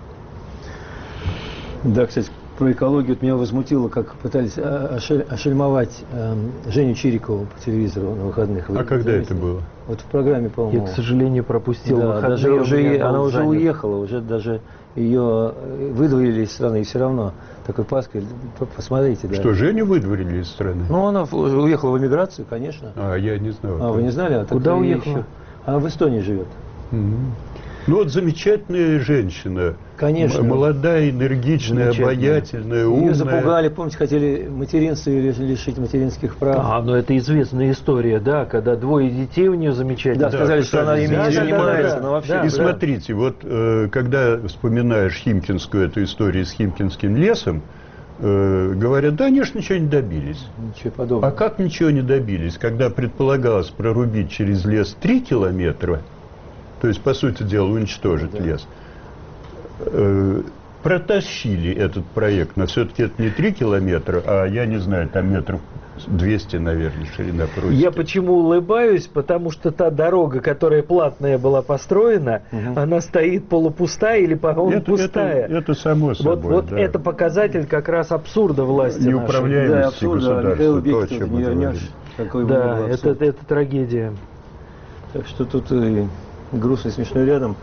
Да, кстати, про экологию меня возмутило, как пытались ошельмовать э, Женю Чирикову по телевизору на выходных. Вы а когда заметили? Это было? Вот в программе, по-моему. Я, к сожалению, пропустил да, выходные. Даже уже, она уже занят. уехала, уже даже ее выдворили из страны, и все равно такой паской, посмотрите. Да. Что, Женю выдворили из страны? Ну, она уехала в эмиграцию, конечно. А, я не знал. А, вы не знали? А куда уехала? Еще... Она в Эстонии живет. Угу. Ну, вот замечательная женщина. Конечно. Молодая, энергичная, обаятельная, умная. Ее запугали, помните, хотели материнство или лишить материнских прав. А, ну это известная история, да, когда двое детей у нее замечательные. Да, да, сказали, что она ими не занимается, но вообще... И да. Смотрите, вот э, когда вспоминаешь Химкинскую, эту историю с Химкинским лесом, э, говорят, да, конечно, ничего не добились. Ничего подобного. А как ничего не добились, когда предполагалось прорубить через лес три километра, то есть, по сути дела, уничтожить да. лес, э, протащили этот проект, но все-таки это не три километра, а, я не знаю, там метров двести, наверное, ширина просеки. Я почему улыбаюсь? Потому что та дорога, которая платная была построена, угу. она стоит полупустая или, по-моему, это, пустая. Это, это само собой, Вот, вот да. это показатель как раз абсурда власти неуправляемости да, государства. То, о чем мы говорим. Да, это, это трагедия. Так что тут и грустно и смешно рядом.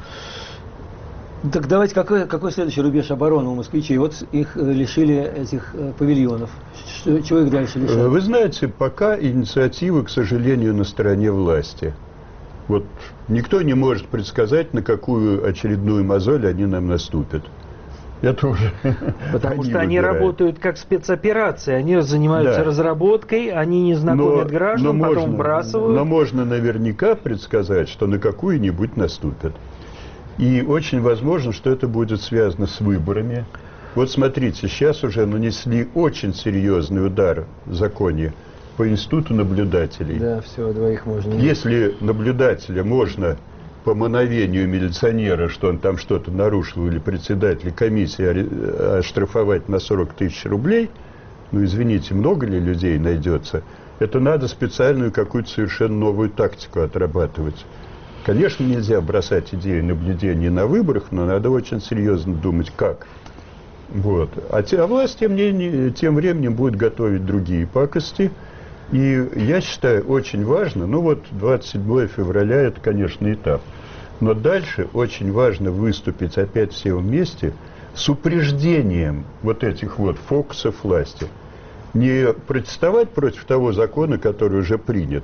Так давайте, какой, какой следующий рубеж обороны у москвичей? Вот их лишили этих э, павильонов. Что, чего их дальше лишают? Вы знаете, пока инициатива, к сожалению, на стороне власти. Вот никто не может предсказать, на какую очередную мозоль они нам наступят. Это уже Потому что они выбирают. Работают как спецоперации. Они занимаются да. разработкой, они не знакомят но, граждан, но потом можно, вбрасывают. Но можно наверняка предсказать, что на какую-нибудь наступят. И очень возможно, что это будет связано с выборами. Вот смотрите, сейчас уже нанесли очень серьезный удар в законе по институту наблюдателей. Да, все, двоих можно. Если наблюдателя можно по мановению милиционера, что он там что-то нарушил, или председателя комиссии оштрафовать на сорок тысяч рублей, ну, извините, много ли людей найдется? Это надо специальную какую-то совершенно новую тактику отрабатывать. Конечно, нельзя бросать идею наблюдения на выборах, но надо очень серьезно думать, как. Вот. А, те, а власть, тем, не, тем временем, будет готовить другие пакости. И я считаю, очень важно, ну вот двадцать седьмого февраля это, конечно, этап. Но дальше очень важно выступить опять все вместе с упреждением вот этих вот фокусов власти. Не протестовать против того закона, который уже принят,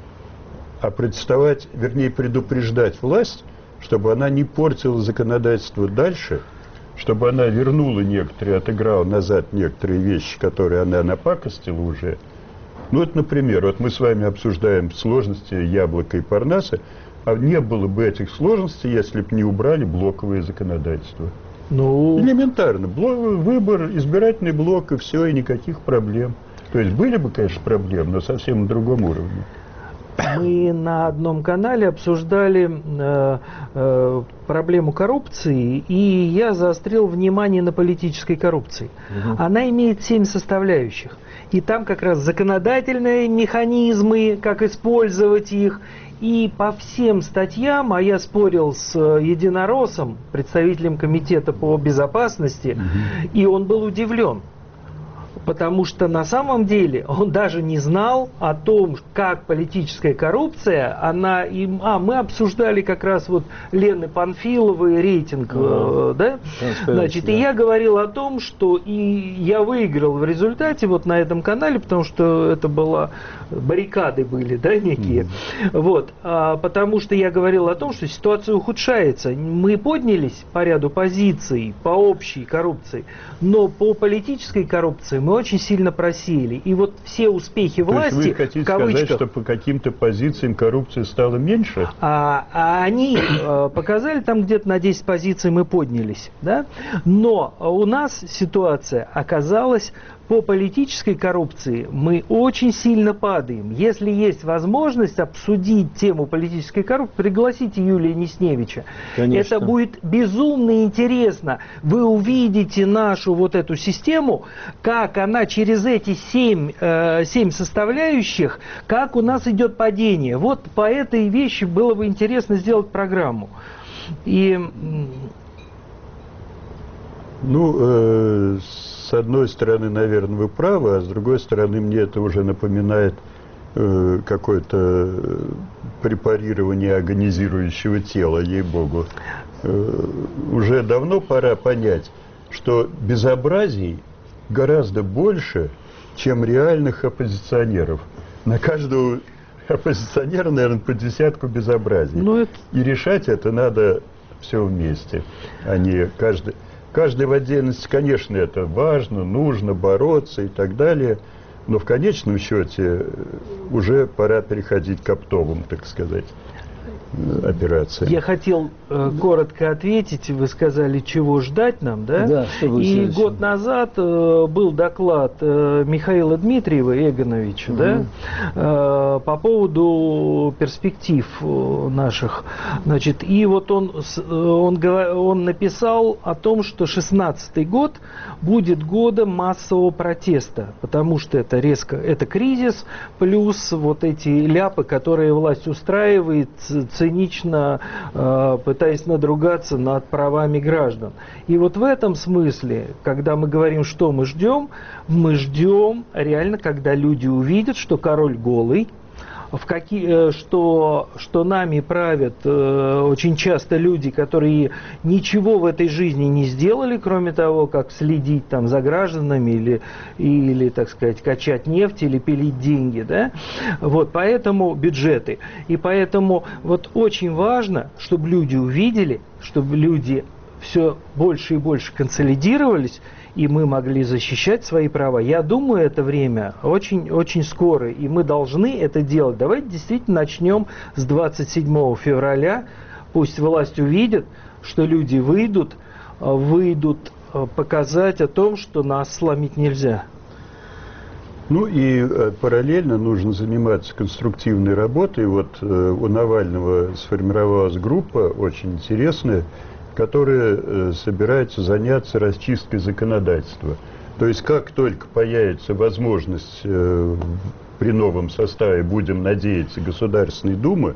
а протестовать, вернее, предупреждать власть, чтобы она не портила законодательство дальше, чтобы она вернула некоторые, отыграла назад некоторые вещи, которые она напакостила уже. Ну вот, например, вот мы с вами обсуждаем сложности Яблока и Парнаса, а не было бы этих сложностей, если бы не убрали блоковое законодательство. Ну... Элементарно. Блок, выбор, избирательный блок, и все, и никаких проблем. То есть были бы, конечно, проблемы, но совсем на другом уровне. Мы на одном канале обсуждали э, э, проблему коррупции, и я заострил внимание на политической коррупции. Угу. Она имеет семь составляющих. И там как раз законодательные механизмы, как использовать их. И по всем статьям, а я спорил с Единороссом, представителем комитета по безопасности, угу. и он был удивлен. Потому что на самом деле он даже не знал о том, как политическая коррупция, она им... А, мы обсуждали как раз вот Лены Панфиловой рейтинг, а, да? Значит, да. И я говорил о том, что и я выиграл в результате вот на этом канале, потому что это была... баррикады были, да, некие. Mm-hmm. Вот, а, потому что я говорил о том, что ситуация ухудшается. Мы поднялись по ряду позиций, по общей коррупции, но по политической коррупции мы очень сильно просели. И вот все успехи власти... То есть вы хотите сказать, что по каким-то позициям коррупции стало меньше? А, а они а, показали, там где-то на десять позиций мы поднялись, да? Но у нас ситуация оказалась... По политической коррупции мы очень сильно падаем. Если есть возможность обсудить тему политической коррупции, пригласите Юлия Несневича. Конечно. Это будет безумно интересно. Вы увидите нашу вот эту систему, как она через эти семь, э, семь составляющих, как у нас идет падение. Вот по этой вещи было бы интересно сделать программу. И... Ну, э, с одной стороны, наверное, вы правы, а с другой стороны, мне это уже напоминает э, какое-то препарирование агонизирующего тела, ей-богу. Э, уже давно пора понять, что безобразий гораздо больше, чем реальных оппозиционеров. На каждого оппозиционера, наверное, по десятку безобразий. Ну, это... И решать это надо все вместе, а не каждый... Каждый в отдельности, конечно, это важно, нужно бороться и так далее, но в конечном счете уже пора переходить к оптовым, так сказать, операциям. Я хотел э, коротко ответить, вы сказали, чего ждать нам, да? Да, что будет И следующим? Год назад э, был доклад э, Михаила Дмитриева Эгоновича, угу. да, э, по поводу перспектив э, наших. Значит, и вот он, он, он написал о том, что шестнадцатый год будет годом массового протеста, потому что это резко, это кризис, плюс вот эти ляпы, которые власть устраивает, цинично э, пытаясь надругаться над правами граждан. И вот в этом смысле, когда мы говорим, что мы ждем, мы ждем реально, когда люди увидят, что король голый, в какие, что, что нами правят э, очень часто люди, которые ничего в этой жизни не сделали, кроме того, как следить там за гражданами или, или, так сказать, качать нефть или пилить деньги, да? Вот, поэтому бюджеты. И поэтому вот очень важно, чтобы люди увидели, чтобы люди все больше и больше консолидировались, и мы могли защищать свои права. Я думаю, это время очень, очень скоро, и мы должны это делать. Давайте действительно начнем с двадцать седьмого февраля. Пусть власть увидит, что люди выйдут, выйдут показать о том, что нас сломить нельзя. Ну и э, параллельно нужно заниматься конструктивной работой. Вот э, у Навального сформировалась группа очень интересная, которая э, собирается заняться расчисткой законодательства. То есть как только появится возможность э, при новом составе, будем надеяться, Государственной Думы,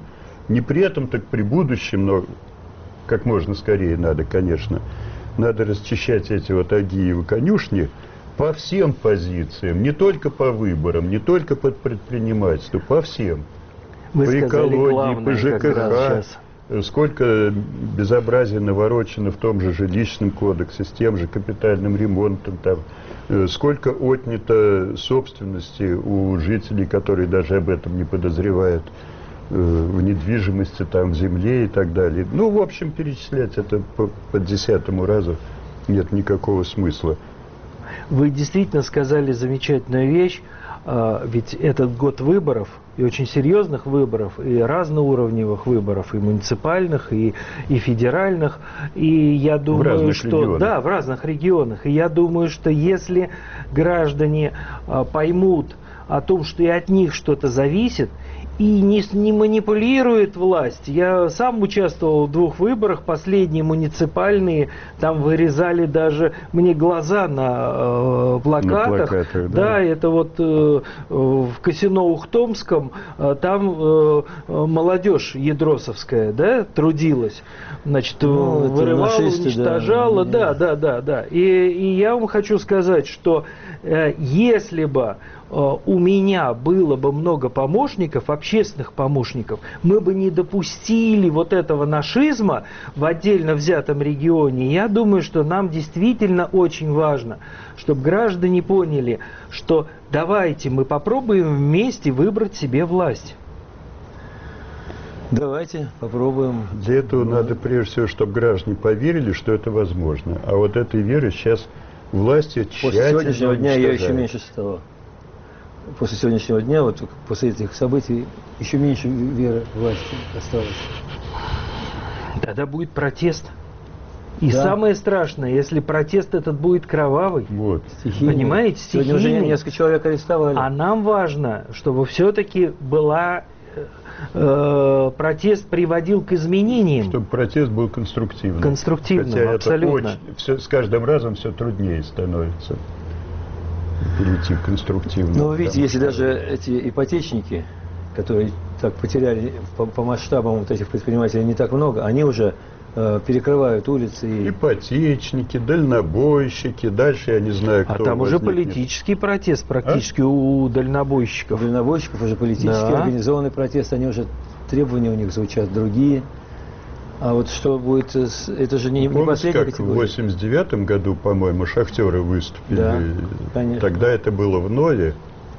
Не при этом, так при будущем, но как можно скорее надо, конечно, надо расчищать эти вот Агиевы конюшни по всем позициям, не только по выборам, не только под предпринимательство, по всем. Вы по экологии, главное, по ЖКХ. Сколько безобразия наворочено в том же жилищном кодексе, с тем же капитальным ремонтом, там, сколько отнято собственности у жителей, которые даже об этом не подозревают, в недвижимости, там, в земле и так далее. Ну, в общем, перечислять это по, по десятому разу нет никакого смысла. Вы действительно сказали замечательную вещь, ведь этот год выборов, и очень серьезных выборов, и разноуровневых выборов, и муниципальных, и, и федеральных, и я думаю, что... Регионах. Да, в разных регионах. И я думаю, что если граждане поймут о том, что и от них что-то зависит, и не, не манипулирует власть. Я сам участвовал в двух выборах, последние муниципальные, там вырезали даже мне глаза на э, плакатах. На плакатах, да. Да, это вот э, в казино Ухтомском, э, там э, молодежь ядросовская, да, трудилась. Значит, ну, вырывала, нашисты, уничтожала. Да, да, да, да, да. И, и я вам хочу сказать, что э, если бы у меня было бы много помощников, общественных помощников, мы бы не допустили вот этого нашизма в отдельно взятом регионе. Я думаю, что нам действительно очень важно, чтобы граждане поняли, что давайте мы попробуем вместе выбрать себе власть. Давайте попробуем. Для этого ну, надо прежде всего, чтобы граждане поверили, что это возможно. А вот этой веры сейчас власти тщательно После сегодняшнего дня ее еще меньше стало. После сегодняшнего дня, вот после этих событий, еще меньше веры власти осталось. Тогда будет протест. И да. самое страшное, если протест этот будет кровавый, вот. Стихийный. Понимаете, стихийный. Сегодня уже несколько человек арестовали. А нам важно, чтобы все-таки была э, протест приводил к изменениям. Чтобы протест был конструктивным. Конструктивным, Хотя абсолютно. Это очень, все, с каждым разом все труднее становится перейти конструктивно. Ну, вы видите, если даже эти ипотечники, которые так потеряли по, по масштабам вот этих предпринимателей не так много, они уже э, перекрывают улицы. И... Ипотечники, дальнобойщики, дальше я не знаю, кто. А там возникнет. уже политический протест практически а? у дальнобойщиков. У дальнобойщиков уже политический, да. Организованный протест, они уже, требования у них звучат другие. А вот что будет, это же не, не последняя как категория. В восемьдесят девятом году, по-моему, шахтеры выступили. Да, конечно. Тогда это было в ноле.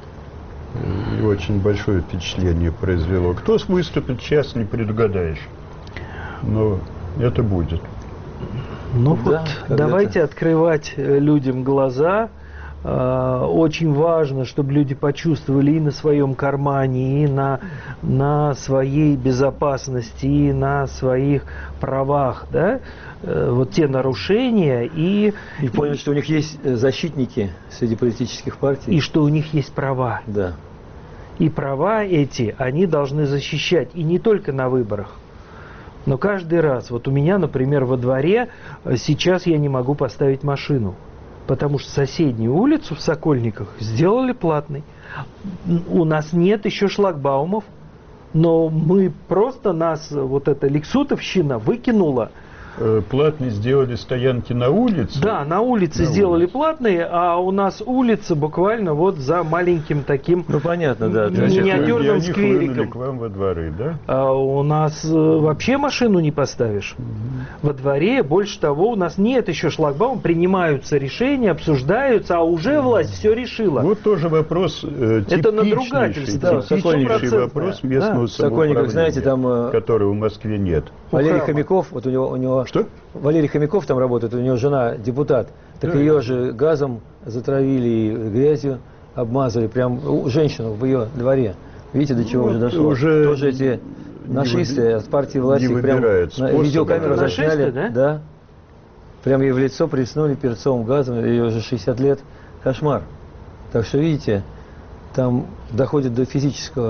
И очень большое впечатление произвело. Кто выступит, сейчас не предугадаешь. Но это будет. Ну да, вот, давайте открывать людям глаза. Очень важно, чтобы люди почувствовали и на своем кармане, и на, на своей безопасности, и на своих правах, да, вот те нарушения, и... И поняли, что у них есть защитники среди политических партий. И что у них есть права. Да. И права эти они должны защищать, и не только на выборах. Но каждый раз, вот у меня, например, во дворе сейчас я не могу поставить машину. Потому что соседнюю улицу в Сокольниках сделали платной. У нас нет еще шлагбаумов, но мы просто нас, вот эта лексутовщина выкинула. Платные сделали стоянки на улице? Да, на улице на сделали улице. Платные, а у нас улица буквально вот за маленьким таким ну, понятно, да, миниатюрным сквериком. К вам во дворы, да? А у нас вообще машину не поставишь. Угу. Во дворе, больше того, у нас нет еще шлагбаума, принимаются решения, обсуждаются, а уже власть все решила. Вот тоже вопрос э, это надругательство. Да, типичнейший вопрос местного да. самоуправления, знаете, там, которого в Москве нет. Валерий Хомяков, вот у него, у него Что? Валерий Хомяков там работает, у него жена депутат. Так да, ее же газом затравили и грязью обмазали, прям женщину в ее дворе. Видите, до чего вот уже дошло? Уже тоже эти нашисты от партии власти прям на видеокамеру засняли. Да? Да. Прям ей в лицо плеснули перцовым газом, ей уже шестьдесят лет. Кошмар. Так что, видите, там доходит до физического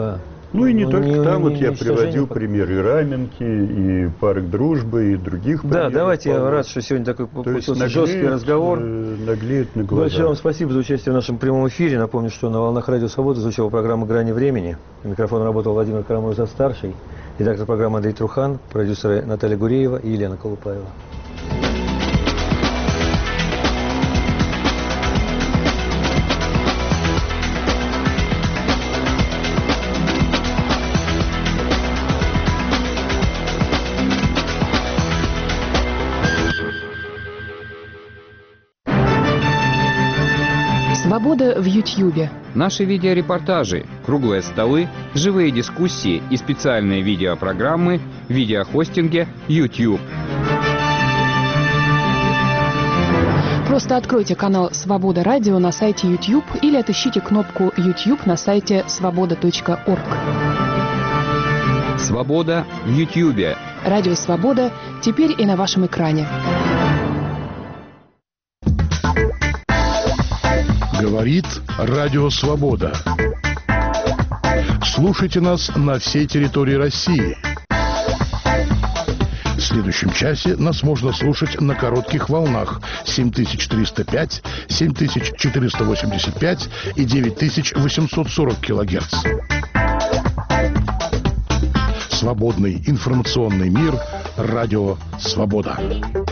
Ну и не ну, только не, там, не, вот я не приводил пример и Раменки, и Парк Дружбы, и других Да, примеров. давайте, полно. я рад, что сегодня такой получился наглеет, жесткий разговор. Наглеет на глаза. Большое вам спасибо за участие в нашем прямом эфире. Напомню, что на волнах Радио Свобода звучала программа «Грани времени». У микрофона работал Владимир Карамурза-старший, редактор программы Андрей Трухан, продюсеры Наталья Гуреева и Елена Колупаева. Свобода в Ютьюбе. Наши видеорепортажи, круглые столы, живые дискуссии и специальные видеопрограммы в видеохостинге YouTube. Просто откройте канал «Свобода Радио» на сайте YouTube или отыщите кнопку YouTube на сайте свобода точка орг. Свобода в Ютьюбе. Радио «Свобода» теперь и на вашем экране. Говорит Радио Свобода. Слушайте нас на всей территории России. В следующем часе нас можно слушать на коротких волнах семь тысяч триста пять, семь тысяч четыреста восемьдесят пять и девять тысяч восемьсот сорок килогерц. Свободный информационный мир. Радио Свобода.